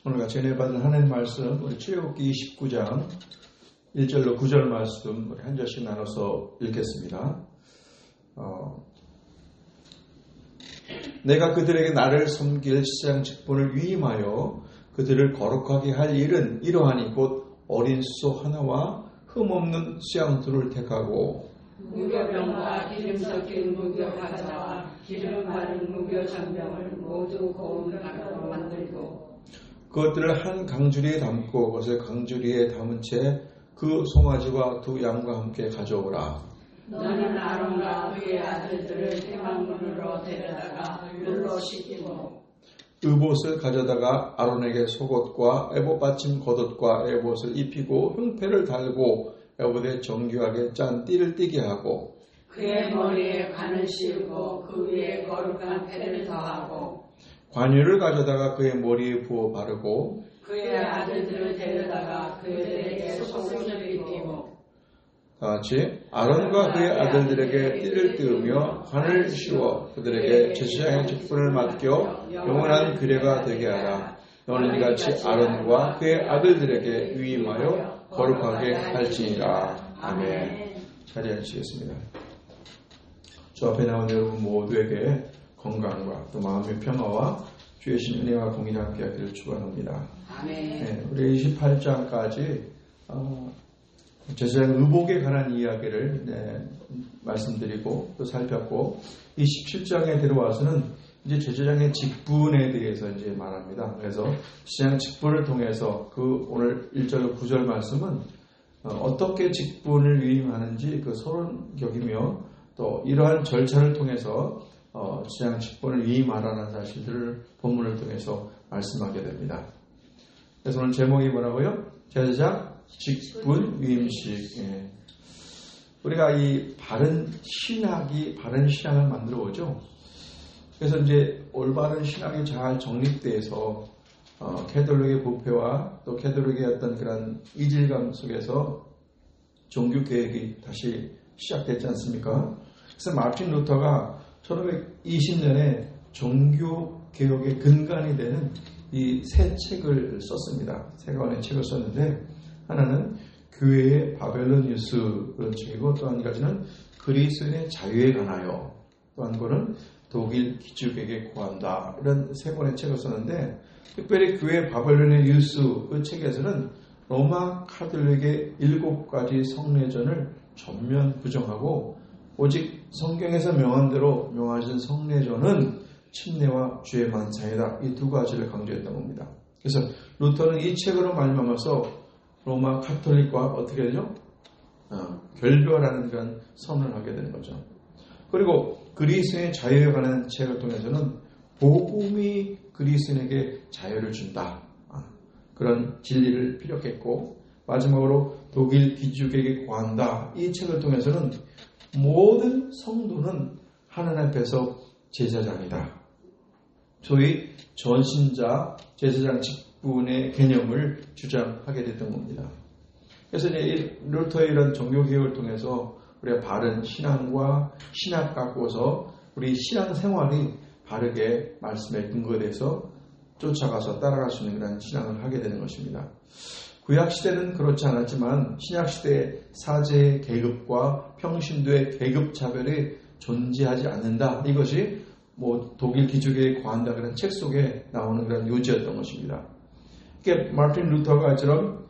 오늘 같이 은혜 받은 하나님 말씀, 우리 출애굽기 29장 1절로 9절 말씀 우리 한 절씩 나눠서 읽겠습니다. 내가 그들에게 나를 섬길 시장 직분을 위임하여 그들을 거룩하게 할 일은 이러하니 곧 어린 소 하나와 흠없는 수양 둘을 택하고 무교병과 기름 섞인 무교과자와 기름 바른 무교전병을 모두 고운 가루로 만들고 그것들을 한 강주리에 담고 그것을 강주리에 담은 채 그 송아지와 두 양과 함께 가져오라. 너는 아론과 그의 아들들을 대망문으로 데려다가 물로 씻기고 의봇을 가져다가 아론에게 속옷과 에봇 받침 겉옷과 에봇을 입히고 흉패를 달고 에봇에 정교하게 짠 띠를 띠게 하고 그의 머리에 관을 씌우고 그 위에 거룩한 패를 더하고 관유를 가져다가 그의 머리에 부어 바르고 그의 아들들을 데려다가 그들에게 속옷을 입히고 다같이 아론과 그의 아들들에게 띠를 띠우며 관을 씌워 그들에게 제사장의 직분을 맡겨 영원한 규례가 되게 하라. 너는 이같이 아론과 그의 아들들에게 위임하여 거룩하게 할지니라. 아멘. 자리에 앉으시겠습니다. 주 앞에 나온 여러분 모두에게 건강과 또 마음의 평화와 주의 신 은혜와 공의가 함께하기를 축원합니다. 아멘. 네, 우리 28장까지 제사장 의복에 관한 이야기를 말씀드리고 또 살폈고 27장에 들어와서는 이제 제사장의 직분에 대해서 이제 말합니다. 그래서 제사장 직분을 통해서 그 오늘 1절 9절 말씀은 어떻게 직분을 위임하는지 그 서론격이며 또 이러한 절차를 통해서 제사장 직분을 위임하라는 사실들을 본문을 통해서 말씀하게 됩니다. 그래서 오늘 제목이 뭐라고요? 제사장 직분 위임식. 예. 우리가 이 바른 신앙을 만들어 오죠. 그래서 이제 올바른 신앙이 잘 정립돼서 캐톨릭의 부패와 또 캐톨릭의 어떤 그런 이질감 속에서 종교 개혁이 다시 시작됐지 않습니까? 그래서 마틴 루터가 1520년에 종교 개혁의 근간이 되는 이 세 책을 썼습니다. 세 권의 책을 썼는데 하나는 교회의 바벨로니우스 그런 책이고 또 한 가지는 그리스도인의 자유에 관하여 또 한 권은 독일 기축에게 구한다 이런 세 권의 책을 썼는데 특별히 교회 바벨로니우스 그 책에서는 로마 카톨릭의 7가지 성례전을 전면 부정하고 오직 성경에서 명한 대로 명하신 성례전은 침례와 죄의 만찬이다. 이 두 가지를 강조했던 겁니다. 그래서 루터는 이 책으로 말미암아서 로마 카톨릭과 어떻게 되죠? 결별하는 그런 선언을 하게 되는 거죠. 그리고 그리스도의 자유에 관한 책을 통해서는 복음이 그리스도인에게 자유를 준다. 그런 진리를 피력했고 마지막으로 독일 기축에게 구한다. 이 책을 통해서는 모든 성도는 하나님 앞에서 제사장이다. 소위 전신자 제사장 직분의 개념을 주장하게 됐던 겁니다. 그래서 이제 루터의 이런 종교개혁을 통해서 우리가 바른 신앙과 신학 갖고서 우리 신앙생활이 바르게 말씀에 근거돼서 쫓아가서 따라갈 수 있는 그런 신앙을 하게 되는 것입니다. 구약시대는 그렇지 않았지만 신약시대의 사제의 계급과 평신도의 계급 차별이 존재하지 않는다. 이것이 독일 기축에 구한다 그런 책 속에 나오는 그런 요지였던 것입니다. 그러니까 마틴 루터가처럼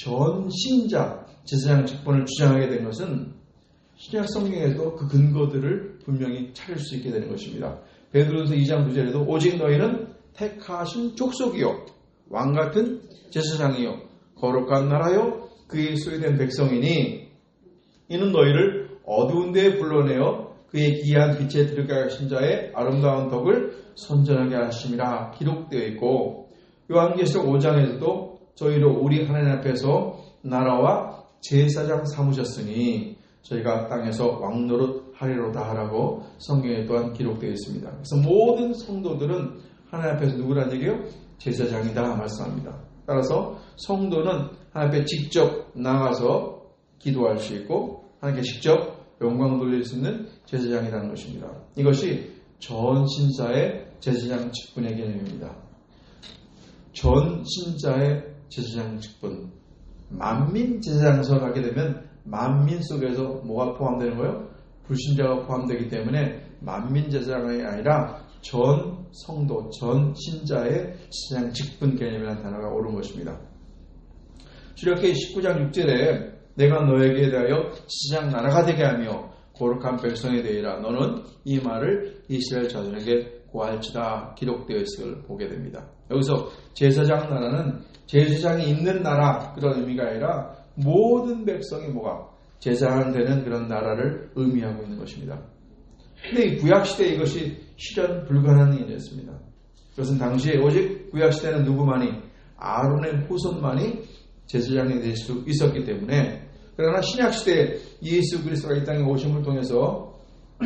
전신자 제사장 직분을 주장하게 된 것은 신약 성경에도 그 근거들을 분명히 찾을 수 있게 되는 것입니다. 베드로전서 2장 9절에도 오직 너희는 택하신 족속이요 왕같은 제사장이요 거룩한 나라요 그의 소유된 백성이니 이는 너희를 어두운 데에 불러내어 그의 기이한 빛에 들어가 계신 자의 아름다운 덕을 선전하게 하심이라 기록되어 있고 요한계시록 5장에서도 저희로 우리 하나님 앞에서 나라와 제사장 삼으셨으니 저희가 땅에서 왕노릇 하리로다 하라고 성경에 또한 기록되어 있습니다. 그래서 모든 성도들은 하나님 앞에서 누구란 얘기예요? 제사장이다 말씀합니다. 따라서 성도는 하나님 앞에 직접 나가서 기도할 수 있고 하나님께 직접 영광 돌릴 수 있는 제사장이라는 것입니다. 이것이 전신사의 제사장 직분의 개념입니다. 전 신자의 제사장 직분. 만민 제사장서 가게 되면 만민 속에서 뭐가 포함되는 거예요? 불신자가 포함되기 때문에 만민 제사장이 아니라 전 성도, 전 신자의 제사장 직분 개념이라는 단어가 옳은 것입니다. 출애굽기 19장 6절에 내가 너에게 대하여 제사장 나라가 되게 하며 거룩한 백성이 되리라. 너는 이 말을 이스라엘 자손에게 고할지다 기록되어 있을 걸 보게 됩니다. 여기서 제사장 나라는 제사장이 있는 나라 그런 의미가 아니라 모든 백성이 뭐가 제사장되는 그런 나라를 의미하고 있는 것입니다. 근데 이 구약시대에 이것이 실현 불가능한 일이었습니다. 그것은 당시에 오직 구약시대는 누구만이 아론의 후손만이 제사장이 될 수 있었기 때문에 그러나 신약시대에 예수 그리스도가 이 땅에 오심을 통해서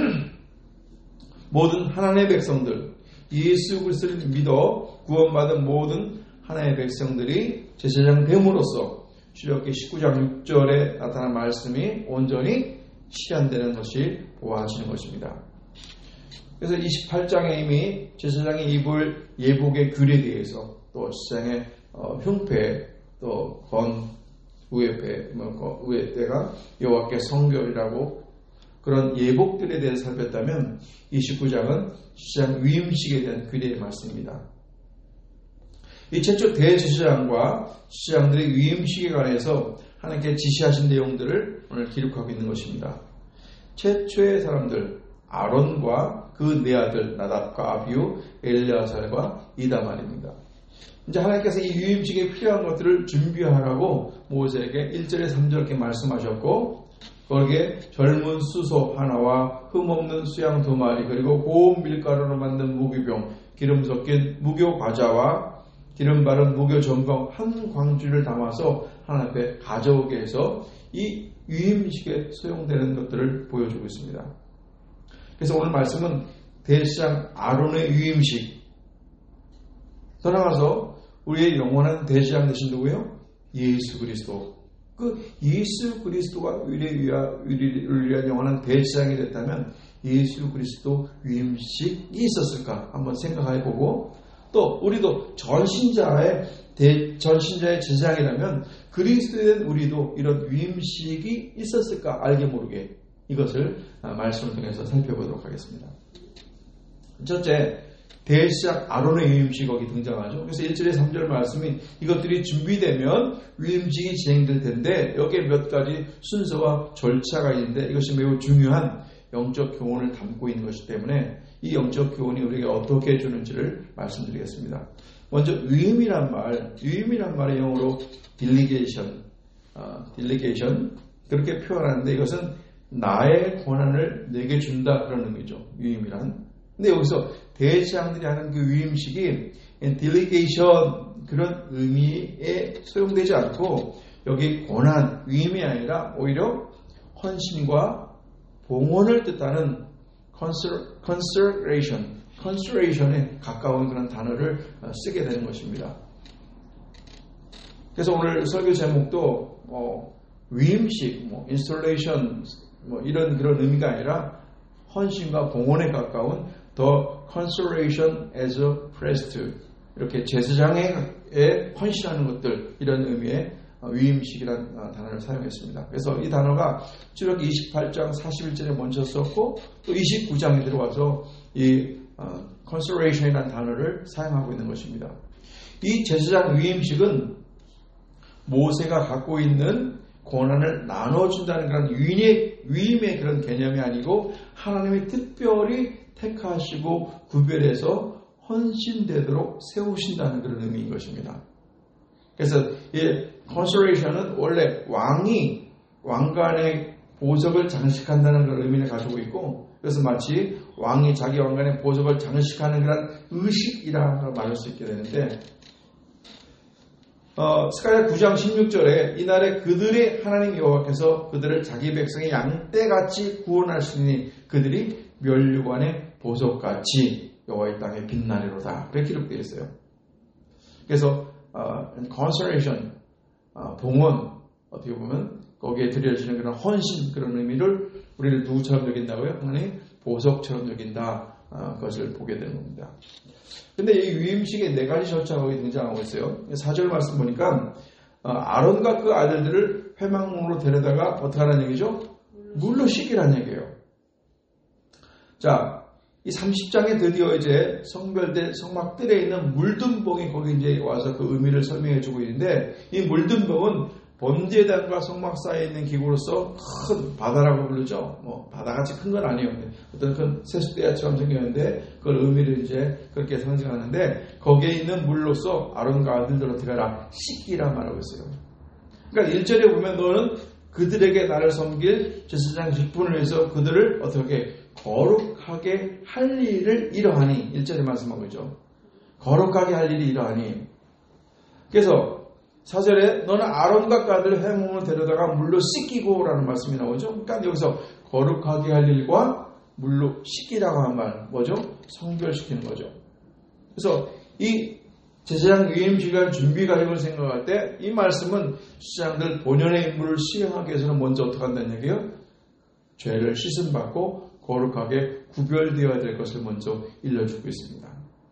모든 하나님의 백성들 예수 그리스도를 믿어 구원받은 모든 하나님의 백성들이 제사장 됨으로써 출애굽기 19장 6절에 나타난 말씀이 온전히 실현되는 것이 보아하시는 것입니다. 그래서 28장에 이미 제사장이 입을 예복의 규례에 대해서 또 제사장의 흉패 또 우회패 우회때가 여호와께 성결이라고 그런 예복들에 대해서 살폈다면 29장은 제사장 위임식에 대한 규례의 말씀입니다. 이 최초 대제사장과 제사장들의 위임식에 관해서 하나님께 지시하신 내용들을 오늘 기록하고 있는 것입니다. 최초의 사람들 아론과 그 네 아들 나답과 아비후 엘리아살과 이다말입니다. 이제 하나님께서 이 위임식에 필요한 것들을 준비하라고 모세에게 1절에 3절 이렇게 말씀하셨고 거기에 젊은 수소 하나와 흠없는 수양 2마리 그리고 고운 밀가루로 만든 무교병 기름 섞인 무교 과자와 기름 바른 무교 전병 한 광주를 담아서 하나님 앞에 가져오게 해서 이 위임식에 소용되는 것들을 보여주고 있습니다. 그래서 오늘 말씀은 대제사장 아론의 위임식 더 나아가서 우리의 영원한 대제사장 되신 누구예요? 예수 그리스도. 그 예수 그리스도가 우리를 위한 영원한 대제사장이 됐다면 예수 그리스도 위임식이 있었을까 한번 생각해보고 또 우리도 전신자의 제사장이라면 그리스도에 대한 우리도 이런 위임식이 있었을까 알게 모르게 이것을 말씀을 통해서 살펴보도록 하겠습니다. 첫째, 대제사장 아론의 위임식이 거기 등장하죠. 그래서 1절에 3절 말씀이 이것들이 준비되면 위임식이 진행될 텐데 여기에 몇 가지 순서와 절차가 있는데 이것이 매우 중요한 영적 교훈을 담고 있는 것이기 때문에 이 영적 교훈이 우리에게 어떻게 해주는지를 말씀드리겠습니다. 먼저 위임이란 말의 영어로 delegation 그렇게 표현하는데 이것은 나의 권한을 내게 준다 그런 의미죠. 위임이란. 근데 여기서 대제사장들이 하는 그 위임식이 delegation 그런 의미에 소용되지 않고 여기 권한, 위임이 아니라 오히려 헌신과 봉헌을 뜻하는 consecration에 가까운 그런 단어를 쓰게 되는 것입니다. 그래서 오늘 설교 제목도 위임식, installation 이런 그런 의미가 아니라 헌신과 봉헌에 가까운 the consecration as a priest 이렇게 제사장에 헌신하는 것들 이런 의미의 위임식이라는 단어를 사용했습니다. 그래서 이 단어가 출애굽기 28장 41절에 먼저 썼고 또 29장에 들어와서 이 consecration이라는 단어를 사용하고 있는 것입니다. 이 제사장 위임식은 모세가 갖고 있는 권한을 나눠준다는 그런 위임의 그런 개념이 아니고 하나님이 특별히 택하시고 구별해서 헌신되도록 세우신다는 그런 의미인 것입니다. 그래서 이 consecration은 원래 왕이 왕관의 보석을 장식한다는 그런 의미를 가지고 있고 그래서 마치 왕이 자기 왕관의 보석을 장식하는 그런 의식이라고 말할 수 있게 되는데 스가랴 9장 16절에 이날에 그들의 하나님 여호와께서 그들을 자기 백성의 양떼같이 구원하시니 그들이 면류관의 보석같이 여호와의 땅에 빛나리로다. 그렇게 기록되어 있어요. 그래서 consecration, 봉헌 어떻게 보면 거기에 드려지는 그런 헌신 그런 의미를 우리를 누구처럼 여긴다고요? 하나님 보석처럼 여긴다. 것을 보게 되는 겁니다. 근데 이 위임식에 4가지 절차가 등장하고 있어요. 4절 말씀 보니까 아론과 그 아들들을 회막문으로 데려다가 어떻게 하라는 얘기죠? 물로 씻기라는 얘기예요. 자, 이 30장에 드디어 이제 성별된 성막들에 있는 물든 봉이 거기 이제 와서 그 의미를 설명해 주고 있는데, 이 물든 봉은 번제단과 성막 사이에 있는 기구로서 큰 바다라고 부르죠. 뭐 바다같이 큰 건 아니에요. 어떤 큰 세숫대야처럼 생겼는데 그걸 의미를 이제 그렇게 상징하는데, 거기에 있는 물로서 아론과 아들들 어떻게 하라? 씻기라 말하고 있어요. 그러니까 1절에 보면 너는 그들에게 나를 섬길 제사장 직분을 위해서 그들을 어떻게 거룩하게 할 일을 이러하니, 1절에 말씀하고 있죠. 거룩하게 할 일이 이러하니. 그래서 4절에 너는 아론과 그 아들 회막문으로 데려다가 물로 씻기고 라는 말씀이 나오죠. 그러니까 여기서 거룩하게 할 일과 물로 씻기라고 한 말 뭐죠? 성별시키는 거죠. 그래서 이 제사장 위임시간 준비 과정을 생각할 때 이 말씀은 제사장들 본연의 임무를 수행하기 위해서는 먼저 어떻게 한다는 얘기예요? 죄를 씻음받고 거룩하게 구별되어야 될 것을 먼저 일러주고 있습니다.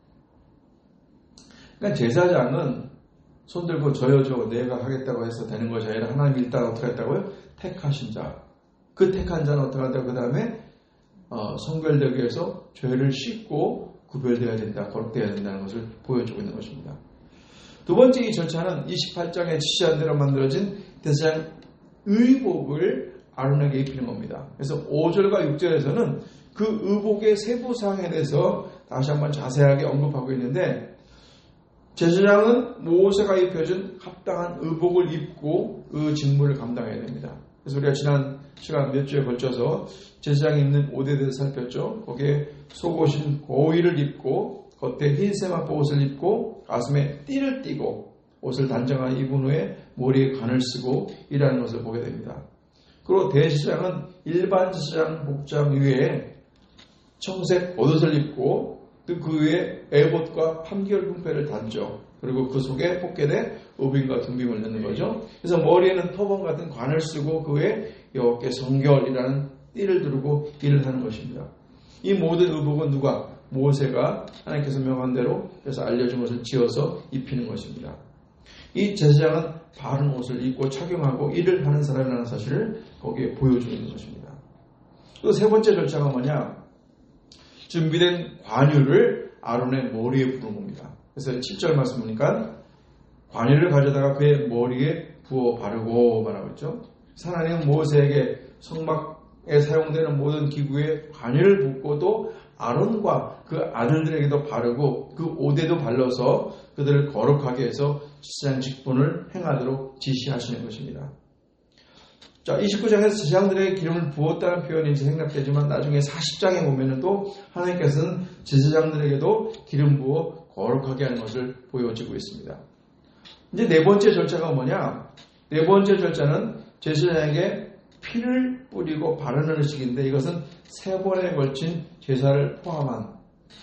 그러니까 제사장은 손들고 저여줘 내가 하겠다고 해서 되는 것이 아니라 하나님이 일단 어떻게 했다고요? 택하신 자. 그 택한 자는 어떻게 한다고? 그 다음에 성별되기 위해서 죄를 씻고 구별되어야 된다. 거룩되어야 된다는 것을 보여주고 있는 것입니다. 두 번째 이 절차는 28장에 지시한 대로 만들어진 제사장 의복을 아론에게 입히는 겁니다. 그래서 5절과 6절에서는 그 의복의 세부사항에 대해서 다시 한번 자세하게 언급하고 있는데, 제사장은 모세가 입혀준 합당한 의복을 입고 그 직무를 감당해야 됩니다. 그래서 우리가 지난 시간 몇 주에 걸쳐서 제사장이 입는 옷에 대해서 살폈죠. 거기에 속옷인 고위를 입고 겉에 흰 세마포 옷을 입고 가슴에 띠를 띠고 옷을 단정하게 입은 후에 머리에 관을 쓰고 일하는 것을 보게 됩니다. 그리고 대제사장은 일반 제사장 복장 위에 청색 겉옷을 입고 또 그 위에 에봇과 판결 흉패를 단죠. 그리고 그 속에 popget에 우빔과 둠빔을 넣는 거죠. 그래서 머리에는 터번 같은 관을 쓰고 그 위에 여호와께 성결이라는 띠를 두르고 일을 하는 것입니다. 이 모든 의복은 누가? 모세가 하나님께서 명한 대로 그래서 알려준 것을 지어서 입히는 것입니다. 이 제사장은 바른 옷을 입고 착용하고 일을 하는 사람이라는 사실을 거기에 보여주고 있는 것입니다. 또 세 번째 절차가 뭐냐? 준비된 관유를 아론의 머리에 부은 겁니다. 그래서 7절 말씀 보니까 관유를 가져다가 그의 머리에 부어 바르고 말하고 있죠. 하나님은 모세에게 성막에 사용되는 모든 기구에 관유를 붓고 또 아론과 그 아들들에게도 바르고 그 옷에도 발라서 그들을 거룩하게 해서 제사장 직분을 행하도록 지시하시는 것입니다. 자, 29장에서 제사장들에게 기름을 부었다는 표현이 이제 생략되지만 나중에 40장에 보면은 또 하나님께서는 제사장들에게도 기름 부어 거룩하게 하는 것을 보여주고 있습니다. 이제 네 번째 절차가 뭐냐? 네 번째 절차는 제사장에게 피를 뿌리고 바르는 의식인데, 이것은 세 번에 걸친 제사를 포함해서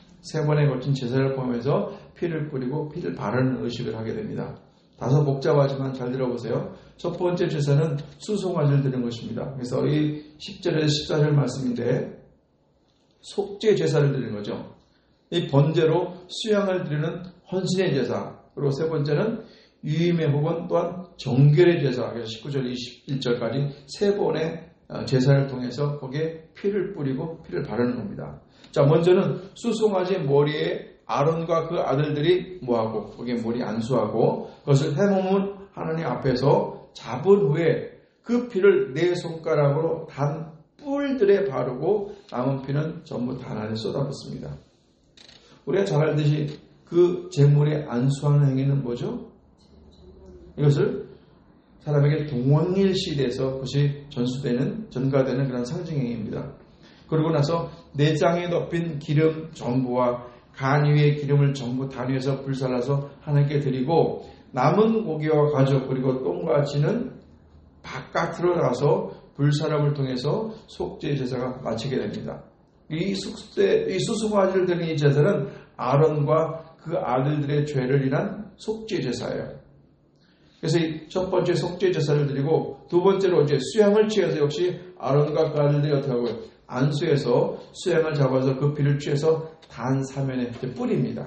피를 뿌리고 피를 바르는 의식을 하게 됩니다. 다소 복잡하지만 잘 들어보세요. 첫 번째 제사는 수송아지를 드리는 것입니다. 그래서 이 10절에서 14절 말씀인데 속죄 제사를 드리는 거죠. 이 번제로 수양을 드리는 헌신의 제사, 그리고 세 번째는 유임의 혹은 또한 정결의 제사, 그래서 19절 21절까지 세 번의 제사를 통해서 거기에 피를 뿌리고 피를 바르는 겁니다. 자, 먼저는 수송아지 머리에 아론과 그 아들들이 뭐하고 거기에 머리 안수하고 그것을 회막문 하나님 앞에서 잡은 후에 그 피를 네 손가락으로 단 뿔들에 바르고 남은 피는 전부 단 안에 쏟아붓습니다. 우리가 잘 알듯이 그 제물에 안수하는 행위는 뭐죠? 이것을 사람에게 동원일시돼서 그것이 전가되는 그런 상징 행위입니다. 그러고 나서 내장에 덮인 기름 전부와 간 위에 기름을 전부 단위해서 불살라서 하나님께 드리고 남은 고기와 가죽 그리고 똥과 지는 바깥으로 나가서 불사람을 통해서 속죄 제사가 마치게 됩니다. 이 수송아지를 드리는 이 제사는 아론과 그 아들들의 죄를 인한 속죄 제사예요. 그래서 이 첫 번째 속죄 제사를 드리고 두 번째로 이제 수양을 취해서 역시 아론과 그 아들들이 어떻게 하고요? 안수에서 수양을 잡아서 그 피를 취해서 단 사면에 뿌립니다.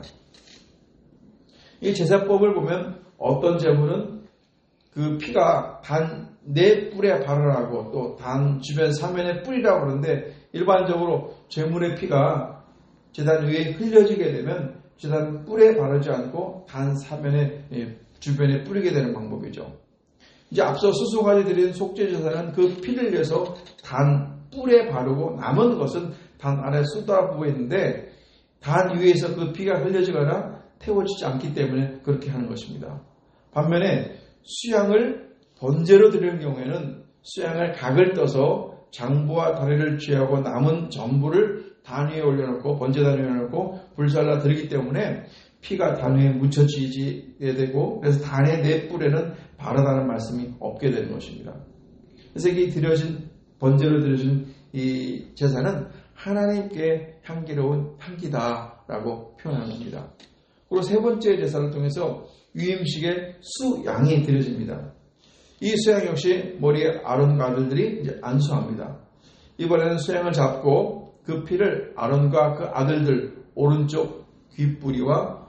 이 제사법을 보면 어떤 제물은 그 피가 단 네 뿔에 바르라고 또 단 주변 사면에 뿌리라고 그러는데 일반적으로 제물의 피가 제단 위에 흘려지게 되면 제단 뿔에 바르지 않고 단 사면에 주변에 뿌리게 되는 방법이죠. 이제 앞서 수송아지 드린 속죄제사는 그 피를 위해서 단 뿔에 바르고 남은 것은 단 아래 쏟아부어 있는데 단 위에서 그 피가 흘려지거나 태워지지 않기 때문에 그렇게 하는 것입니다. 반면에 수양을 번제로 드리는 경우에는 수양을 각을 떠서 장부와 다리를 취하고 남은 전부를 단 위에 올려놓고 번제단 위에 올려놓고 불살라 드리기 때문에 피가 단 위에 묻혀지게 되고 그래서 단의 네 뿔에는 바르다는 말씀이 없게 되는 것입니다. 그래서 이 번제로 드려진 이 제사는 하나님께 향기로운 향기다라고 표현합니다. 그리고 세 번째 제사를 통해서 위임식의 수양이 드려집니다. 이 수양 역시 머리에 아론과 아들들이 이제 안수합니다. 이번에는 수양을 잡고 그 피를 아론과 그 아들들 오른쪽 귓뿌리와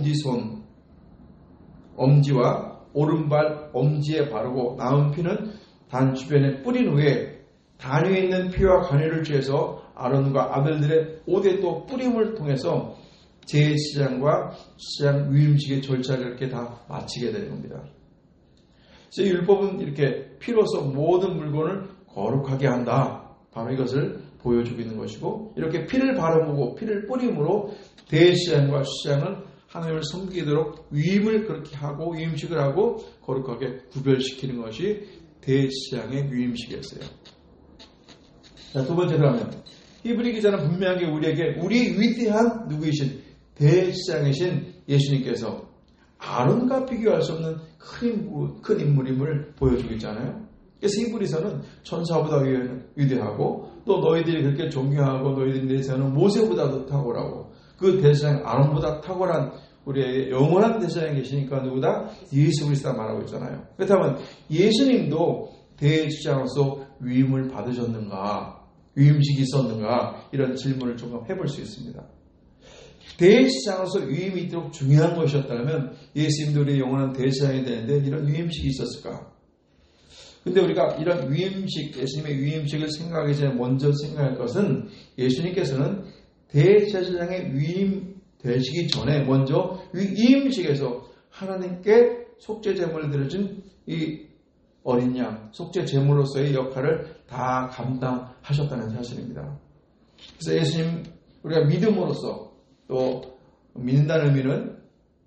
엄지와 오른발 엄지에 바르고 남은 피는 단 주변에 뿌린 후에 단 위에 있는 피와 간유를 취해서 아론과 아들들의 옷에 또 뿌림을 통해서 제사장과 수양 위임식의 절차를 이렇게 다 마치게 되는 겁니다. 그래서 율법은 이렇게 피로서 모든 물건을 거룩하게 한다. 바로 이것을 보여주고 있는 것이고 이렇게 피를 바르고 피를 뿌림으로 대제사장과 수장은 하나님을 섬기도록 위임을 그렇게 하고 위임식을 하고 거룩하게 구별시키는 것이 대제사장의 위임식이었어요. 자, 두 번째로 하면 히브리 기자는 분명하게 우리에게 우리 위대한 누구이신 대제사장이신 예수님께서 아론과 비교할 수 없는 큰 인물임을 보여주고 있잖아요. 그래서 히브리서는 천사보다 위대하고 또 너희들이 그렇게 존경하고 너희들이 대제사장은 모세보다도 탁월하고 그 대제사장 아론보다 탁월한 우리의 영원한 대제사장이 계시니까 누구다? 예수 그리스도가 말하고 있잖아요. 그렇다면 예수님도 대제사장으로서 위임을 받으셨는가? 위임식이 있었는가? 이런 질문을 조금 해볼 수 있습니다. 대제사장으로서 위임이 있도록 중요한 것이었다면 예수님도 우리의 영원한 대제사장이 되는데 이런 위임식이 있었을까? 근데 우리가 이런 위임식, 예수님의 위임식을 생각하기 전에 먼저 생각할 것은 예수님께서는 대제사장의 위임되시기 전에 먼저 위임식에서 하나님께 속죄제물을 드려준 이 어린 양, 속죄제물로서의 역할을 다 감당하셨다는 사실입니다. 그래서 예수님 우리가 믿음으로써 또 믿는다는 의미는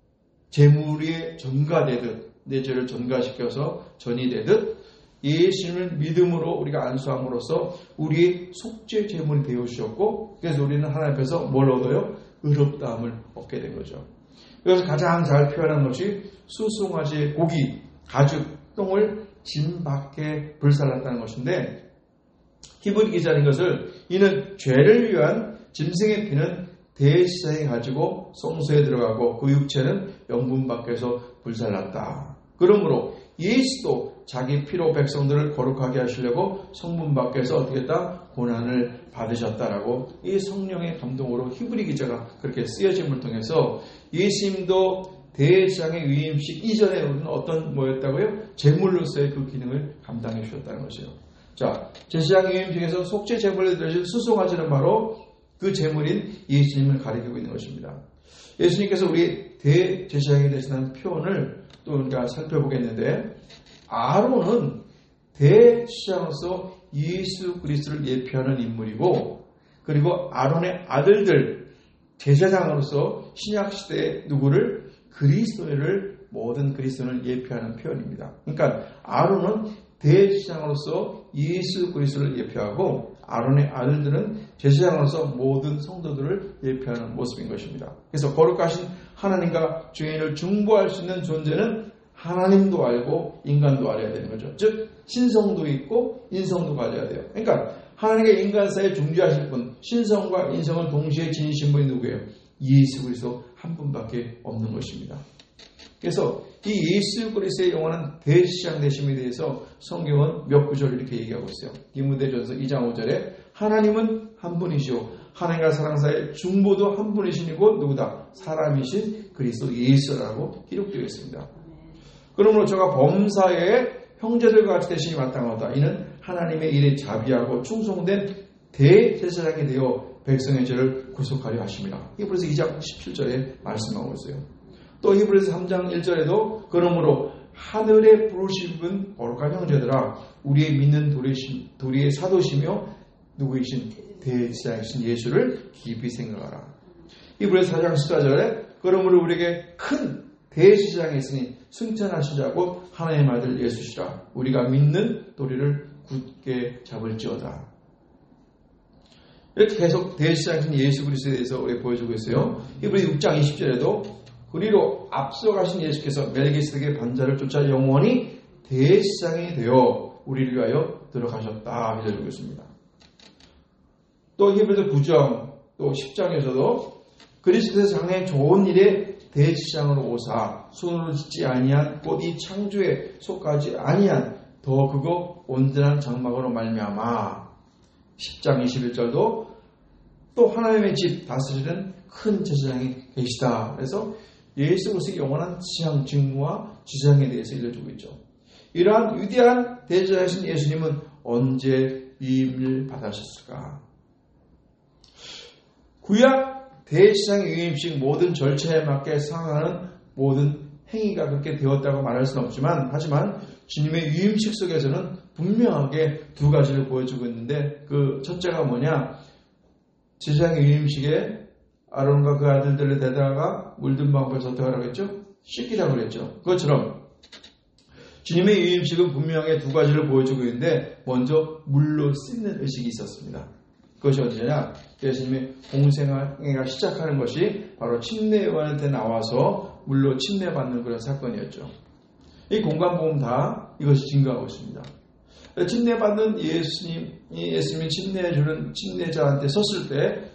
제물이 전가되듯 내 죄를 전가시켜서 전이 되듯 예수님을 믿음으로 우리가 안수함으로써 우리의 속죄 제물이 되어주셨고 그래서 우리는 하나님 앞에서 뭘 얻어요? 의롭다함을 얻게 된 거죠. 그래서 가장 잘 표현한 것이 수송아지의 고기, 가죽, 똥을 짐 밖에 불살랐다는 것인데 히브리 기자는 것을 이는 죄를 위한 짐승의 피는 대제사장이 가지고 성소에 들어가고 그 육체는 영분 밖에서 불살랐다. 그러므로 예수도 자기 피로 백성들을 거룩하게 하시려고 성문 밖에서 어떻게 했다? 고난을 받으셨다라고 이 성령의 감동으로 히브리 기자가 그렇게 쓰여짐을 통해서 예수님도 대제사장의 위임식 이전에 우리는 어떤 뭐였다고요? 제물로서의 그 기능을 감당해 주셨다는 것이에요. 자, 제사장 위임식에서 속죄 제물을 드리신 수송아지는 바로 그 제물인 예수님을 가리키고 있는 것입니다. 예수님께서 우리 대제사장이 되시는 표현을 또 우리가 살펴보겠는데 아론은 대제사장으로서 예수 그리스도를 예표하는 인물이고 그리고 아론의 아들들 제사장으로서 신약시대의 누구를 그리스도를 모든 그리스도를 예표하는 표현입니다. 그러니까 아론은 대제사장으로서 예수 그리스도를 예표하고 아론의 아들들은 제사장으로서 모든 성도들을 예표하는 모습인 것입니다. 그래서 거룩하신 하나님과 죄인을 중보할 수 있는 존재는 하나님도 알고 인간도 알아야 되는 거죠. 즉 신성도 있고 인성도 가져야 돼요. 그러니까 하나님과 인간 사이에 중재하실 분, 신성과 인성을 동시에 지니신 분이 누구예요? 예수 그리스도 한 분밖에 없는 것입니다. 그래서 이 예수 그리스도의 영원한 대제사장 되심에 대해서 성경은 몇 구절 이렇게 얘기하고 있어요. 디모데전서 2장 5절에 하나님은 한 분이시오. 하나님과 사람 사이의 중보도 한 분이시니 곧 누구다? 사람이신 그리스도 예수라고 기록되어 있습니다. 그러므로 저가 범사의 형제들과 같이 되시니 마땅하다. 이는 하나님의 일에 자비하고 충성된 대제사장이 되어 백성의 죄를 구속하려 하십니다. 히브리서 2장 17절에 말씀하고 있어요. 또 히브리서 3장 1절에도 그러므로 하늘에 부르심은 거룩한 형제들아 우리의 믿는 도리의 사도시며 누구이신 대제사장이신 예수를 깊이 생각하라. 히브리서 4장 14절에 그러므로 우리에게 큰 대제사장이 있으니 승천하시자고 하나님의 아들 예수시라. 우리가 믿는 도리를 굳게 잡을지어다. 이렇게 계속 대제사장이신 예수 그리스도에 대해서 우리 보여주고 있어요. 히브리 6장 20절에도 그리로 앞서가신 예수께서 멜기세덱의 반자를 쫓아 영원히 대제사장이 되어 우리를 위하여 들어가셨다 알려주고 있습니다. 또 히브리서 9장 또 10장에서도 그리스도의 장래 좋은 일에 대제사장으로 오사 손으로 짓지 아니한 곧 이 창조에 속하지 아니한 더 그거 온전한 장막으로 말미암아 10장 21절도 또 하나님의 집 다스리는 큰 제사장이 계시다. 그래서 예수 그리스도의 영원한 지향 직무와 지상에 대해서 알려주고 있죠. 이러한 위대한 대제사장이신 예수님은 언제 위임을 받으셨을까? 구약 대제사장의 위임식 모든 절차에 맞게 상하는 모든 행위가 그렇게 되었다고 말할 수는 없지만 하지만 주님의 위임식 속에서는 분명하게 두 가지를 보여주고 있는데 그 첫째가 뭐냐? 제사장의 위임식에 아론과 그 아들들을 데다가 물든 방법을 어떻게 하라고 했죠? 씻기라고 그랬죠. 그것처럼 주님의 위임식은 분명하게 두 가지를 보여주고 있는데 먼저 물로 씻는 의식이 있었습니다. 그것이 언제냐? 예수님의 공생애가 시작하는 것이 바로 침례요한한테 나와서 물로 침례받는 그런 사건이었죠. 이 공간복음 다 이것이 증거하고 있습니다. 침례받는 예수님이 침례해주는 침례자한테 섰을 때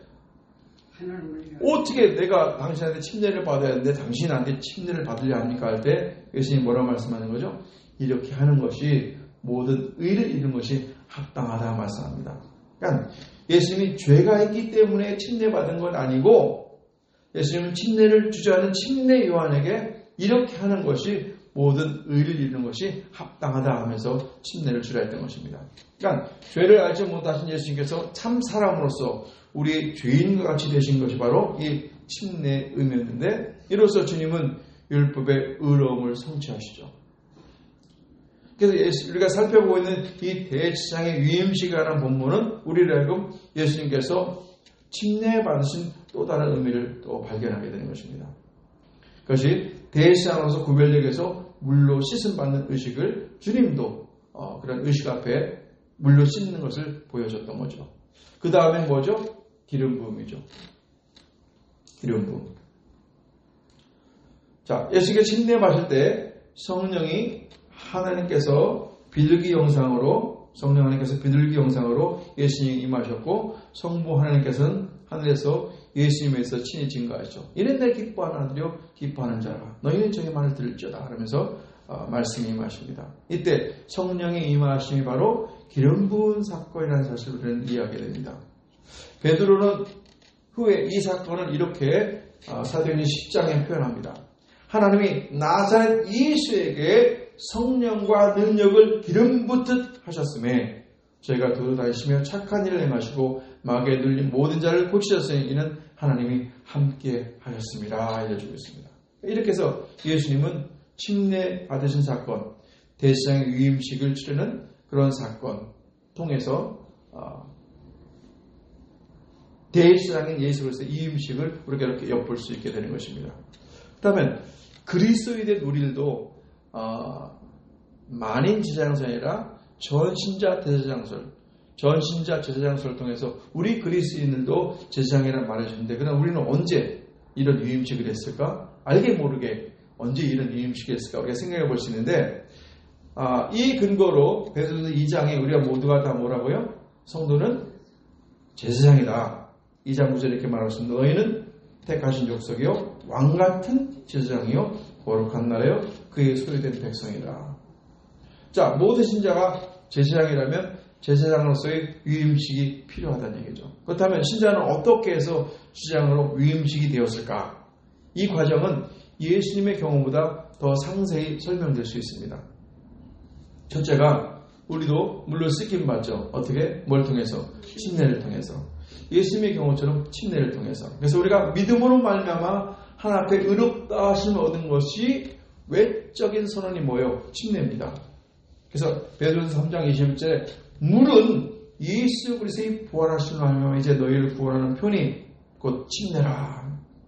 어떻게 내가 당신한테 침례를 받아야 하는데 당신한테 침례를 받으려 합니까? 할 때 예수님이 뭐라고 말씀하는 거죠? 이렇게 하는 것이 모든 의를 이루는 것이 합당하다 말씀합니다. 그러니까 예수님이 죄가 있기 때문에 침례받은 건 아니고 예수님은 침례를 주저하는 침례 요한에게 이렇게 하는 것이 모든 의를 이루는 것이 합당하다 하면서 침례를 주라 했던 것입니다. 그러니까 죄를 알지 못하신 예수님께서 참 사람으로서 우리의 죄인과 같이 되신 것이 바로 이 침례의 의미였는데 이로써 주님은 율법의 의로움을 성취하시죠. 그래서 우리가 살펴보고 있는 이 대제사장의 위임식이라는 본문은 우리를 하여금 예수님께서 침례받으신 또 다른 의미를 또 발견하게 되는 것입니다. 그것이 대제사장으로서 구별되어서 물로 씻음받는 의식을 주님도 그런 의식 앞에 물로 씻는 것을 보여줬던 거죠. 그 다음에 뭐죠? 기름 부음이죠. 기름 부음. 자, 예수님께 침례 받을 때 성령이 하나님께서 비둘기 형상으로 성령 하나님께서 비둘기 형상으로 예수님이 임하셨고 성부 하나님께서는 하늘에서 예수님에서 친히 증거하시죠. 이런 날 기뻐하는 아들이요 기뻐하는 자라 너희는 저의 말을 들을지어다 하면서 말씀이 임하십니다. 이때 성령의 임하심이 바로 기름 부은 사건이라는 사실을 우리는 이해하게 됩니다. 베드로는 후에 이 사건을 이렇게 사도행전 10장에 표현합니다. 하나님이 나사렛 예수에게 성령과 능력을 기름 붓듯 하셨음에 저희가 두루다니시며 착한 일을 행하시고 마귀에 눌린 모든 자를 고치셨으니 이는 하나님이 함께 하셨습니다. 알려주고 있습니다. 이렇게 해서 예수님은 침례 받으신 사건, 대제사장의 위임식을 치르는 그런 사건 통해서 대제사장인 예수 그리스도의 위임식을 우리가 이렇게 엿볼 수 있게 되는 것입니다. 그렇다면 그리스도인의 우리들도 만인 제사장설이 아니라 전신자 대제사장설, 전신자 제사장설을 통해서 우리 그리스도인들도 제사장이라는 말을 해주는데 그러나 우리는 언제 이런 위임식을 했을까? 알게 모르게 언제 이런 위임식을 했을까? 우리가 생각해 볼 수 있는데 이 근거로 베드로서 2장에 우리가 모두가 다 뭐라고요? 성도는 제사장이다. 2장 9절에 이렇게 말하고 있습니다. 너희는 택하신 족속이요 왕같은 제사장이요 거룩한 나라요 그의 소유된 백성이라. 자, 모든 신자가 제사장이라면 제사장으로서의 위임식이 필요하다는 얘기죠. 그렇다면 신자는 어떻게 해서 제사장으로 위임식이 되었을까? 이 과정은 예수님의 경우보다 더 상세히 설명될 수 있습니다. 첫째가 우리도 물론 쓰임 받죠. 어떻게? 뭘 통해서? 침례를 통해서. 예수님의 경우처럼 침례를 통해서. 그래서 우리가 믿음으로 말미암아 하나님 앞에 의롭다 하심을 얻은 것이 외적인 선언이 뭐예요? 침례입니다. 그래서 베드로전서 3장 21절에 물은 예수 그리스도의 부활하심을 말미암아 이제 너희를 구원하는 편이 곧 침례라.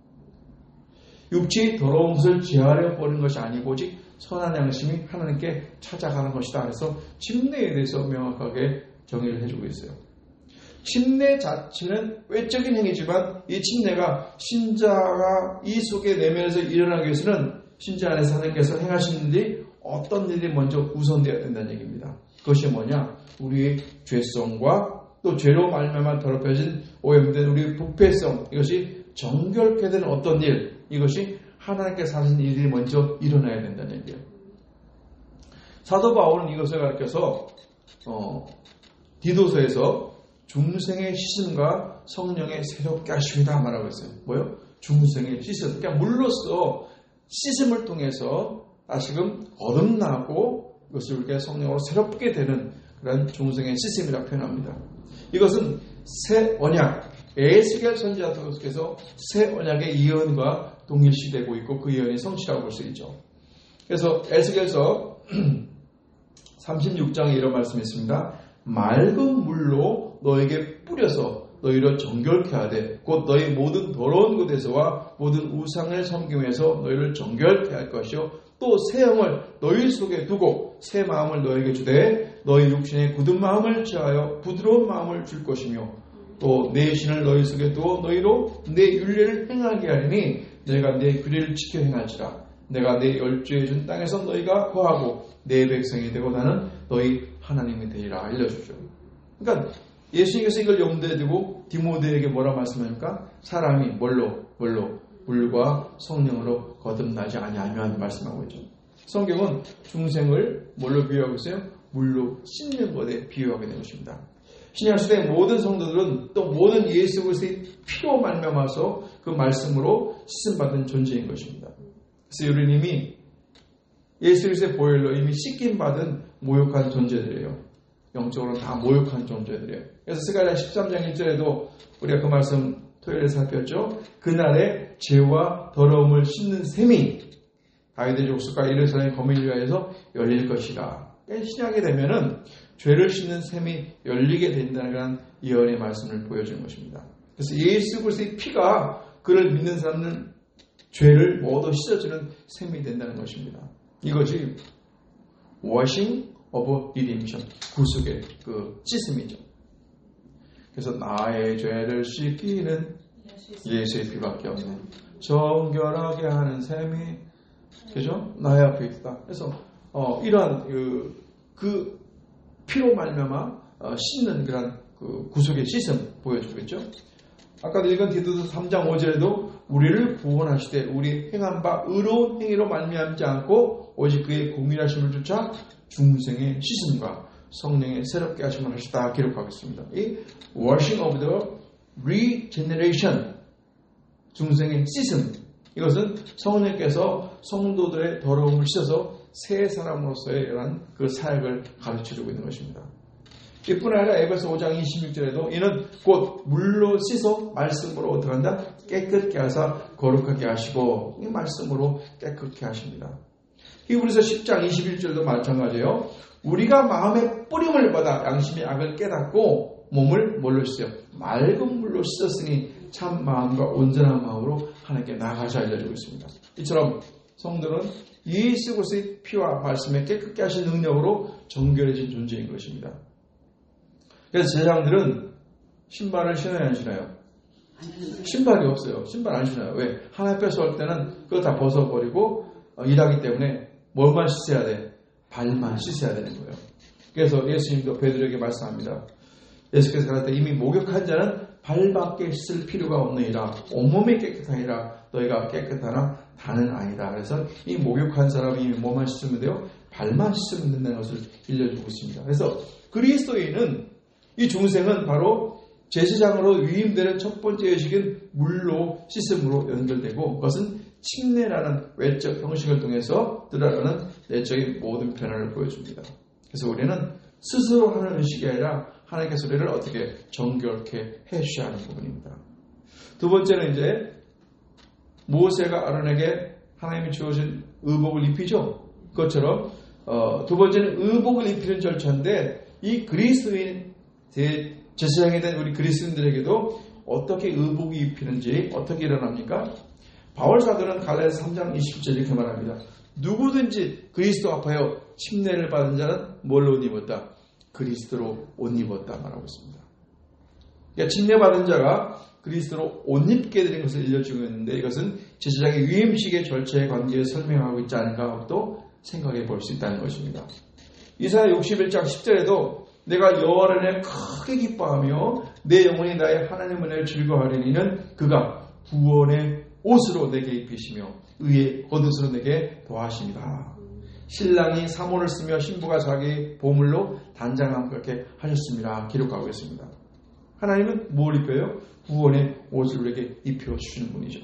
육체의 더러운 것을 제하려 버리는 것이 아니고 오직 선한 양심이 하나님께 찾아가는 것이다. 그래서 침례에 대해서 명확하게 정의를 해주고 있어요. 침례 자체는 외적인 행위지만 이 침례가 신자가 이 속에 내면에서 일어나기 위해서는 신자 안에서 하나님께서 행하시는 일이 어떤 일이 먼저 우선되어야 된다는 얘기입니다. 그것이 뭐냐? 우리의 죄성과 또 죄로 말미암아 더럽혀진 오염된 우리의 부패성, 이것이 정결케 되는 어떤 일, 이것이 하나님께서 하신 일이 먼저 일어나야 된다는 얘기예요. 사도 바울은 이것을 가르쳐서 디도서에서 중생의 씻음과 성령의 새롭게 하심이다 말하고 있어요. 뭐요? 중생의 씻음. 그러니까 물로써 씻음을 통해서 다시금 거듭나고 이것을 우리가 성령으로 새롭게 되는 그런 중생의 씻음이라 표현합니다. 이것은 새 언약, 에스겔 선지자께서 새 언약의 예언과 동일시되고 있고 그 예언이 성취라고 볼 수 있죠. 그래서 에스겔서 36장에 이런 말씀이 있습니다. 맑은 물로 너에게 뿌려서 너희를 정결케 하되 곧 너희 모든 더러운 곳에서와 모든 우상을 섬김에서 너희를 정결케 할 것이요 또 새 영을 너희 속에 두고 새 마음을 너에게 주되 너희 육신의 굳은 마음을 취하여 부드러운 마음을 줄 것이며 또 내 신을 너희 속에 두어 너희로 내 율례를 행하게 하리니 내가 내 규례를 지켜 행할지라. 내가 내 열주해 준 땅에서 너희가 거하고 내 백성이 되고 나는 너희 하나님이 되리라 알려주죠. 그러니까 예수님께서 이걸 염두에 두고 디모데에게 뭐라 말씀합니까? 사람이 뭘로 물과 성령으로 거듭나지 아니하면 말씀하고 있죠. 성경은 중생을 뭘로 비유하고 있어요? 물로 씻는 것에 비유하게 된 것입니다. 신약시대의 모든 성도들은 또 모든 예수 그리스도의 피로 말미암아서 그 말씀으로 씻음받은 존재인 것입니다. 그래서 우리님이 예수 그리스도의 보혈로 이미 씻김받은 모욕한 존재들이에요. 영적으로 다 모욕한 존재들이에요. 그래서 스가랴 13장 1절에도 우리가 그 말씀 토요일에 살폈죠. 그날에 죄와 더러움을 씻는 셈이 다윗의 족속과 예루살렘 거민을 위하여서 열릴 것이다. 신약이 되면은 죄를 씻는 셈이 열리게 된다는 그런 예언의 말씀을 보여주는 것입니다. 그래서 예수 그리스도의 피가 그를 믿는 사람은 죄를 모두 씻어주는 셈이 된다는 것입니다. 이것이 washing of redemption, 구속의 그 씻음이죠. 그래서 나의 죄를 씻기는 예수의 피밖에 없네. 정결하게 하는 셈이, 그죠? 나의 앞에 있다. 그래서 이러한 그 피로 말미암아 씻는 그런 그 구속의 씻음 보여주고 있죠. 아까도 읽은 디도서 3장 5절에도 우리를 구원하시되 우리 행한 바 의로운 행위로 말미암지 않고 오직 그의 공의하심을 쫓아 중생의 씻음과 성령의 새롭게 하심을 하시다 기록하고 있습니다. 이 washing of the regeneration, 중생의 씻음, 이것은 성령께서 성도들의 더러움을 씻어서 새 사람으로서의 이러한 그 사역을 가르쳐주고 있는 것입니다. 이뿐 아니라 에베소 5장 26절에도 이는 곧 물로 씻어 말씀으로 어떻게 한다? 깨끗게 하사 거룩하게 하시고 이 말씀으로 깨끗게 하십니다. 히브리서 10장 21절도 마찬가지예요. 우리가 마음의 뿌림을 받아 양심의 악을 깨닫고 몸을 뭘로 씻어요? 맑은 물로 씻었으니 참 마음과 온전한 마음으로 하나님께 나아가자 알려주고 있습니다. 이처럼 성도는 예수 그리스도의 피와 말씀에 깨끗게 하신 능력으로 정결해진 존재인 것입니다. 그래서 제사장들은 신발을 신어야 안 신어요? 신발이 없어요. 신발 안 신어요. 왜? 하나님 앞에서 할 때는 그거 다 벗어버리고 일하기 때문에 뭘만 씻어야 돼? 발만 씻어야 되는 거예요. 그래서 예수님도 베드로에게 말씀합니다. 예수께서 가라사대 이미 목욕한 자는 발밖에 씻을 필요가 없느니라. 온몸이 깨끗하니라. 너희가 깨끗하나 다는 아니다. 그래서 이 목욕한 사람이 이미 뭐만 씻으면 돼요? 발만 씻으면 된다는 것을 일러주고 있습니다. 그래서 그리스도인은 이 중생은 바로 제사장으로 위임되는 첫 번째 의식인 물로 씻음으로 연결되고 그것은 침례라는 외적 형식을 통해서 드러나는 내적인 모든 변화를 보여줍니다. 그래서 우리는 스스로 하는 의식이 아니라 하나님께서 우리를 어떻게 정결케 해주셔야 하는 부분입니다. 두 번째는 이제 모세가 아론에게 하나님이 주어진 의복을 입히죠. 그것처럼 두 번째는 의복을 입히는 절차인데 이 그리스도인 제사장이 된 우리 그리스도인들에게도 어떻게 의복이 입히는지 어떻게 일어납니까? 바울 사도는 갈라디아서 3장 27절 이렇게 말합니다. 누구든지 그리스도 앞하여 침례를 받은 자는 뭘로 옷 입었다? 그리스도로 옷 입었다 말하고 있습니다. 그러니까 침례 받은 자가 그리스도로 옷 입게 되는 것을 일러주고 있는데 이것은 제사장의 위임식의 절차에 관계에 설명하고 있지 않은가 하고 또 생각해 볼 수 있다는 것입니다. 이사야 61장 10절에도 내가 여호와를 인해 크게 기뻐하며 내 영혼이 나의 하나님 은혜를 즐거워하리니는 그가 구원의 옷으로 내게 입히시며 의의 겉옷으로 내게 도하십니다. 신랑이 사모를 쓰며 신부가 자기 보물로 단장함 그렇게 하셨습니다. 기록하고 있습니다. 하나님은 뭘 입혀요? 구원의 옷을 우리에게 입혀주시는 분이죠.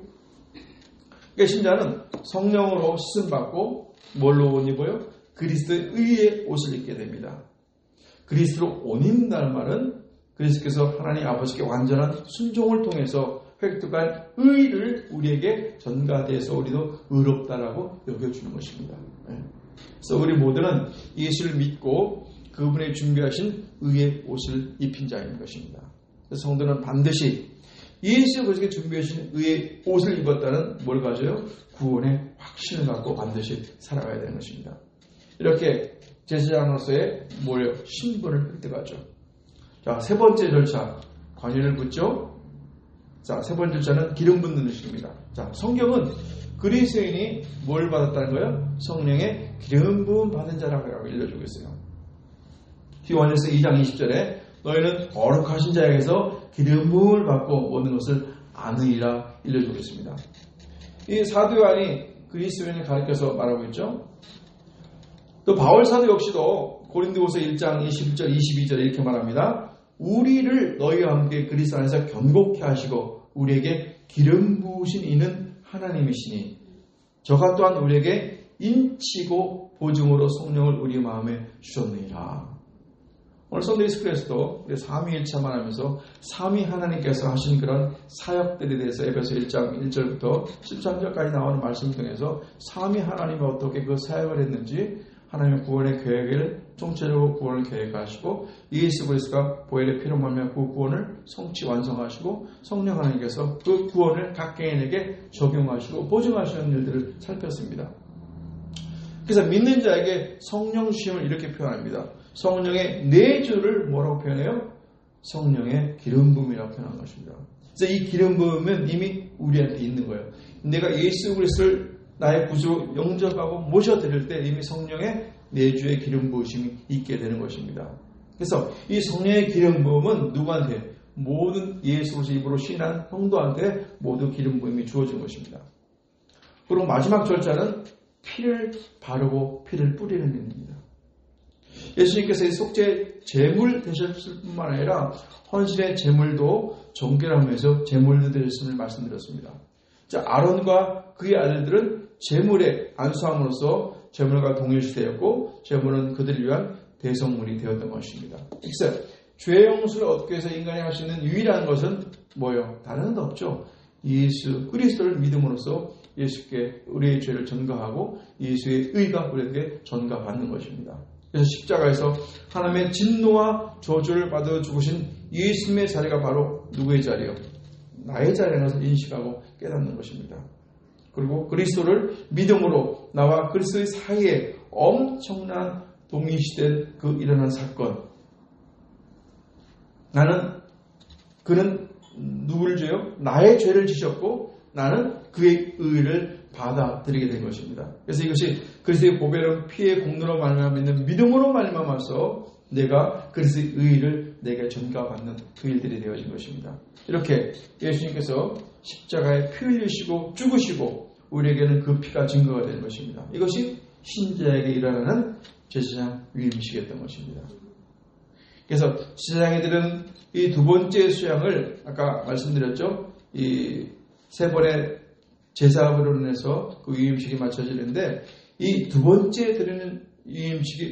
그러니까 신자는 성령으로 씻음받고 뭘로 옷 입어요? 그리스도의 의의 옷을 입게 됩니다. 그리스도로 옷 입는다는 말은 그리스도께서 하나님 아버지께 완전한 순종을 통해서 획득한 의를 우리에게 전가돼서 우리도 의롭다라고 여겨주는 것입니다. 그래서 우리 모두는 예수를 믿고 그분의 준비하신 의의 옷을 입힌 자인 것입니다. 그래서 성도는 반드시 예수 그리스도께 준비하신 의의 옷을 입었다는 뭘 가져요? 구원의 확신을 갖고 반드시 살아가야 되는 것입니다. 이렇게 제사장으로서의 신분을 획득하죠. 자, 세 번째 절차 관유를 붓죠. 자, 세 번째 절차는 기름 붓는 의식입니다. 자, 성경은 그리스도인이 뭘 받았다는 거예요? 성령의 기름 부음 받은 자라고 일러주고 있어요. 디모데전서 2장 20절에 너희는 거룩하신 자에게서 기름 부음을 받고 모든 것을 아느니라 일러주고 있습니다. 이 사도 요한이 그리스도인을 가리켜서 말하고 있죠. 또 바울 사도 역시도 고린도후서 1장 21절 22절에 이렇게 말합니다. 우리를 너희와 함께 그리스도 안에서 견고케 하시고 우리에게 기름 부으신 이는 하나님이시니 저가 또한 우리에게 인치고 보증으로 성령을 우리 마음에 주셨느니라. 오늘 성도 예수께서도 우리 삼위일체만 하면서 삼위 하나님께서 하신 그런 사역들에 대해서 에베소 1장 1절부터 13절까지 나오는 말씀을 통해서 삼위 하나님이 어떻게 그 사역을 했는지 하나님의 구원의 계획을 총체적으로 구원을 계획하시고 예수 그리스도가 보혈의 피로 말미암아 그 구원을 성취 완성하시고 성령 하나님께서 그 구원을 각 개인에게 적용하시고 보증하시는 일들을 살폈습니다. 그래서 믿는 자에게 성령 주심을 이렇게 표현합니다. 성령의 내주를 뭐라고 표현해요? 성령의 기름 부음이라고 표현한 것입니다. 그래서 이 기름 부음은 이미 우리한테 있는 거예요. 내가 예수 그리스도를 나의 구주로 영접하고 모셔드릴 때 이미 성령의 내주의 기름 부으심이 있게 되는 것입니다. 그래서 이 성령의 기름 부음은 누구한테? 모든 예수 그리스도 입으로 신한 성도한테 모두 기름 부음이 주어진 것입니다. 그리고 마지막 절차는 피를 바르고 피를 뿌리는 일입니다. 예수님께서 이 속죄 제물 되셨을 뿐만 아니라 헌신의 제물도 정결함에서 제물도 되셨음을 말씀드렸습니다. 자, 아론과 그의 아들들은 제물의 안수함으로써 제물과 동일시되었고 제물은 그들을 위한 대성물이 되었던 것입니다. 그래서 죄 용서를 얻기 위해서 인간이 할 수 있는 유일한 것은 뭐예요? 다른 건 없죠. 예수 그리스도를 믿음으로써 예수께 우리의 죄를 전가하고 예수의 의가 우리에게 전가받는 것입니다. 그래서 십자가에서 하나님의 진노와 저주를 받아 죽으신 예수님의 자리가 바로 누구의 자리요? 나의 자리라는 것을 인식하고 깨닫는 것입니다. 그리고 그리스도를 믿음으로 나와 그리스도의 사이에 엄청난 동일시된 그 일어난 사건. 그는 누구를 죄요? 나의 죄를 지셨고 나는 그의 의를 받아들이게 된 것입니다. 그래서 이것이 그리스도의 보배로운 피의 공로로 말미암아 있는 믿음으로 말미암아서 내가 그리스도의 의를 내게 전가받는 그 일들이 되어진 것입니다. 이렇게 예수님께서 십자가에 피 흘리시고 죽으시고 우리에게는 그 피가 증거가 되는 것입니다. 이것이 신자에게 일어나는 제사장 위임식이었던 것입니다. 그래서 제사장이 드리는 이 두 번째 수양을 아까 말씀드렸죠. 이 세 번의 제사업으로 인해서 그 위임식이 마쳐지는데 이 두 번째 드리는 위임식이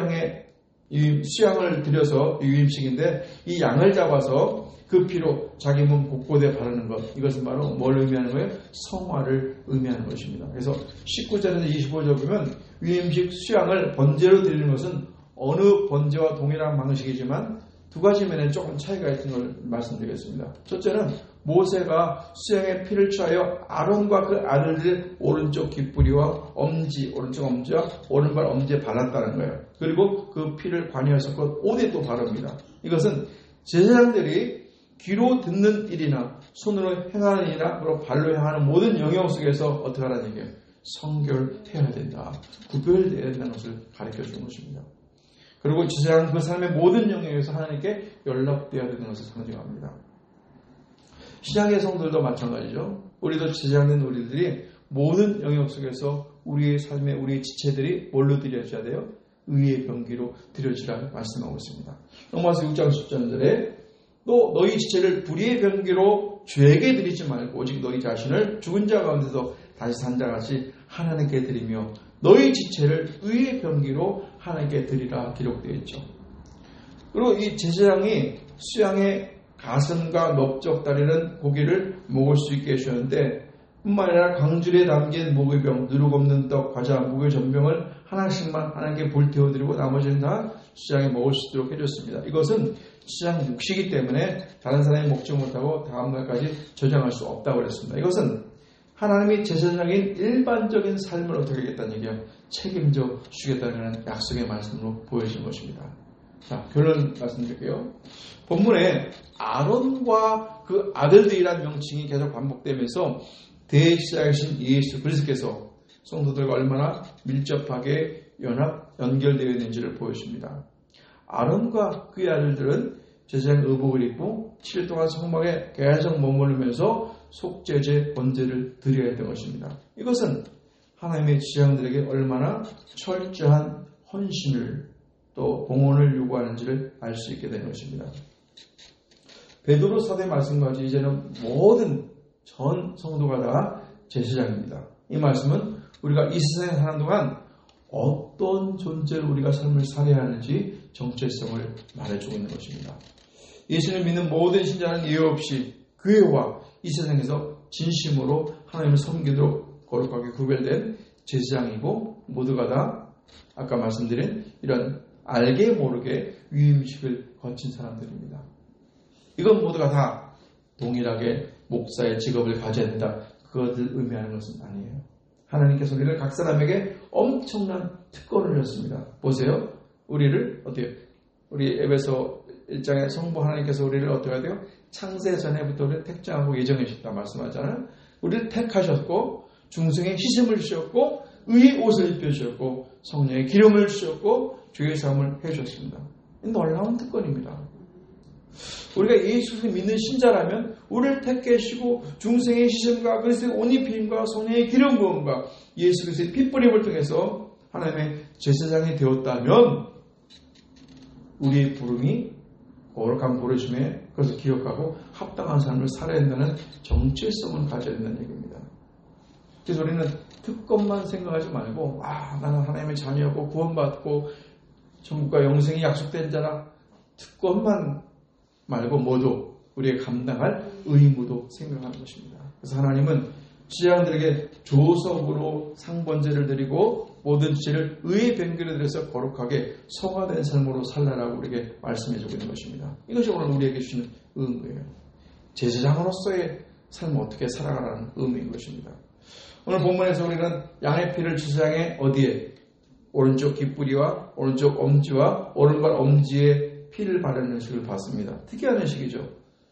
수양을 드려서 위임식인데 이 양을 잡아서 그 피로 자기 몸 곳곳에 바르는 것, 이것은 바로 뭘 의미하는 거예요? 성화를 의미하는 것입니다. 그래서 19절에서 25절 보면 위임식 수양을 번제로 드리는 것은 어느 번제와 동일한 방식이지만 두 가지 면에 조금 차이가 있는 걸 말씀드리겠습니다. 첫째는 모세가 수양의 피를 취하여 아론과 그 아들들 오른쪽 깃뿌리와 엄지, 오른쪽 엄지와 오른발 엄지에 발랐다는 거예요. 그리고 그 피를 관여해서 그 옷에 또 바릅니다. 이것은 제사장들이 귀로 듣는 일이나 손으로 행하는 일이나 발로 행하는 모든 영역 속에서 어떻게 하라는 얘기예요? 성결해야 된다. 구별되어야 된다는 것을 가르쳐 주는 것입니다. 그리고 제사장 그 삶의 모든 영역에서 하나님께 연락되어야 되는 것을 상징합니다. 신약의 성도들도 마찬가지죠. 우리도 제사장된 우리들이 모든 영역 속에서 우리의 삶에 우리의 지체들이 뭘로 드려져야 돼요? 의의 병기로 드려지라 말씀하고 있습니다. 로마서 6장 10절에 또 너희 지체를 불의의 병기로 죄에게 드리지 말고 오직 너희 자신을 죽은 자 가운데서 다시 산 자같이 하나님께 드리며 너희 지체를 의의 병기로 하나님께 드리라 기록되어 있죠. 그리고 이 제사장이 수양의 가슴과 넓적다리는 고기를 먹을 수 있게 해주셨는데 뿐만 아니라 광줄에 담긴 무교병, 누룩 없는 떡, 과자, 무교 전병을 하나씩만 하나님께 불태워드리고 나머지는 다 수양이 먹을 수 있도록 해줬습니다. 이것은 수양 묵시기 때문에 다른 사람이 먹지 못하고 다음날까지 저장할 수 없다고 그랬습니다. 이것은 하나님이 제사장인 일반적인 삶을 어떻게 하겠다는 얘기예요. 책임져 주겠다는 약속의 말씀으로 보여진 것입니다. 자, 결론 말씀드릴게요. 본문에 아론과 그 아들들이라는 명칭이 계속 반복되면서 대제사장이신 예수 그리스도께서 성도들과 얼마나 밀접하게 연결되어 있는지를 보여줍니다. 아론과 그의 아들들은 제사장 의복을 입고 7일 동안 성막에 계속 머무르면서 속죄제 번제를 드려야 했던 것입니다. 이것은 하나님의 제사장들에게 얼마나 철저한 헌신을 또 봉헌을 요구하는지를 알 수 있게 되는 것입니다. 베드로 사도의 말씀까지 이제는 모든 전 성도가 다 제사장입니다. 이 말씀은 우리가 이 세상에 사는 동안 어떤 존재로 우리가 삶을 살아야 하는지 정체성을 말해주고 있는 것입니다. 예수를 믿는 모든 신자는 예외 없이 교회와 이 세상에서 진심으로 하나님을 섬기도록 거룩하게 구별된 제사장이고 모두가 다 아까 말씀드린 이런 알게 모르게 위임식을 거친 사람들입니다. 이건 모두가 다 동일하게 목사의 직업을 가져야 된다. 그것을 의미하는 것은 아니에요. 하나님께서 우리를 각 사람에게 엄청난 특권을 줬습니다. 보세요. 우리를 어떻게 우리 에베소 1장에 성부 하나님께서 우리를 어떻게 해야 돼요? 창세 전에부터 우리를 택정하고 예정하셨다 말씀하잖아요. 우리를 택하셨고 중생의 희생을 주셨고 의의 옷을 입혀주셨고 성령의 기름을 주셨고 주의 삶을 해주셨습니다. 놀라운 특권입니다. 우리가 예수를 믿는 신자라면 우리를 택하시고 중생의 희생과 그리스도의 옷 입힘과 성령의 기름 부음과 예수 그리스도의 핏뿌림을 통해서 하나님의 제사장이 되었다면 우리의 부름이 거룩한 부르심에 그것을 기억하고 합당한 삶을 살아야 한다는 정체성을 가져야 된다는 얘기입니다. 그래서 우리는 특권만 생각하지 말고 나는 하나님의 자녀였고 구원받고 천국과 영생이 약속된 자라 특권만 말고 모두 우리의 감당할 의무도 생각하는 것입니다. 그래서 하나님은 제사장들에게 조석으로 상번제를 드리고 모든 지체를 의의 병기로 드려서 거룩하게 성화된 삶으로 살라라고 우리에게 말씀해주고 있는 것입니다. 이것이 오늘 우리에게 주시는 의무예요. 제사장으로서의 삶을 어떻게 살아가라는 의무인 것입니다. 오늘 본문에서 우리는 양의 피를 제사장의 어디에? 오른쪽 깃뿌리와 오른쪽 엄지와 오른발 엄지에 피를 바르는 식을 봤습니다. 특이한 식이죠.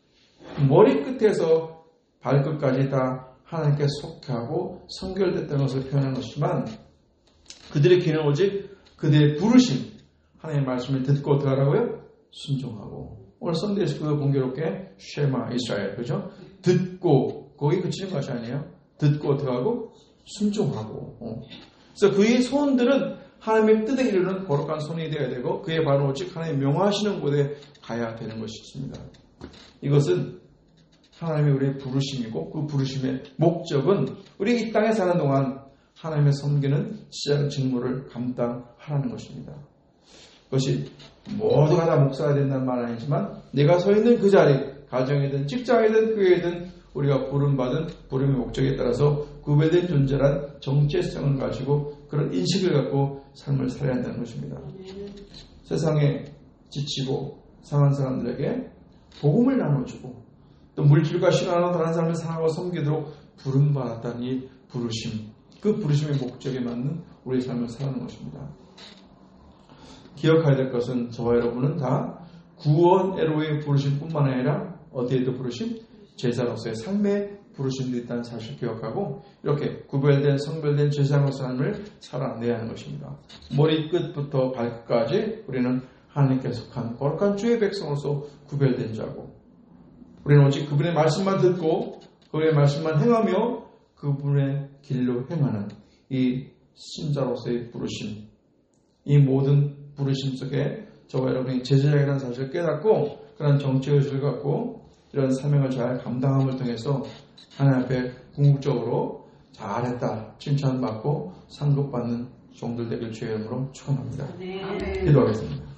머리끝에서 발끝까지 다 하나님께 속하고 성결됐다는 것을 표현한 것이지만 그들의 기는 오직 그들의 부르심 하나님의 말씀을 듣고 어떻게 하라고요? 순종하고 오늘 썬데이에서 그거 공교롭게 쉐마 이스라엘 그죠? 듣고 거기 그치는 것이 아니에요. 듣고 어떻게 하고 순종하고 그래서 그의 손들은 하나님의 뜻에 이르는 거룩한 손이 되어야 되고 그의 발은 오직 하나님의 명하시는 곳에 가야 되는 것이었습니다. 이것은 하나님의 우리의 부르심이고 그 부르심의 목적은 우리 이 땅에 사는 동안 하나님의 섬기는 시작 직무를 감당하라는 것입니다. 그것이 모두가 다 목사가 된다는 말은 아니지만 내가 서 있는 그 자리, 가정이든 직장이든 교회든 우리가 부름받은 부름의 목적에 따라서 구별된 존재란 정체성을 가지고 그런 인식을 갖고 삶을 살아야 한다는 것입니다. 세상에 지치고 상한 사람들에게 복음을 나눠주고 또 물질과 시간으로 다른 사람을 사랑하고 섬기도록 부름받았다는 이 부르심, 그 부르심의 목적에 맞는 우리의 삶을 살아가는 것입니다. 기억해야 될 것은 저와 여러분은 다 구원 에로의 부르심뿐만 아니라 어디에도 부르심? 제사로서의 삶의 부르심도 있다는 사실을 기억하고 이렇게 구별된 성별된 제사로서의 삶을 살아내야 하는 것입니다. 머리끝부터 발끝까지 우리는 하나님께 속한 거룩한 주의 백성으로서 구별된 자고 우리는 오직 그분의 말씀만 듣고 그분의 말씀만 행하며 그분의 길로 행하는 이 신자로서의 부르심, 이 모든 부르심 속에 저와 여러분이 제자이라는 사실을 깨닫고 그런 정체의식을 갖고 이런 사명을 잘 감당함을 통해서 하나님 앞에 궁극적으로 잘했다 칭찬받고 상급받는 종들 되길 주의 이름으로 축원합니다. 네. 기도하겠습니다.